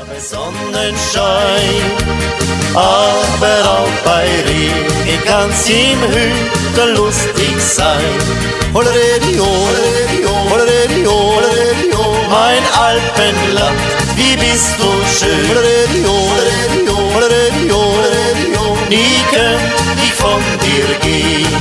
Sonnenschein, aber auch bei Regen kann's im Hügel lustig sein. Holleredio, Holleredio, Holleredio, mein Alpenland, wie bist du schön. Holleredio, Holleredio, Holleredio, nie könnt ich von dir gehen.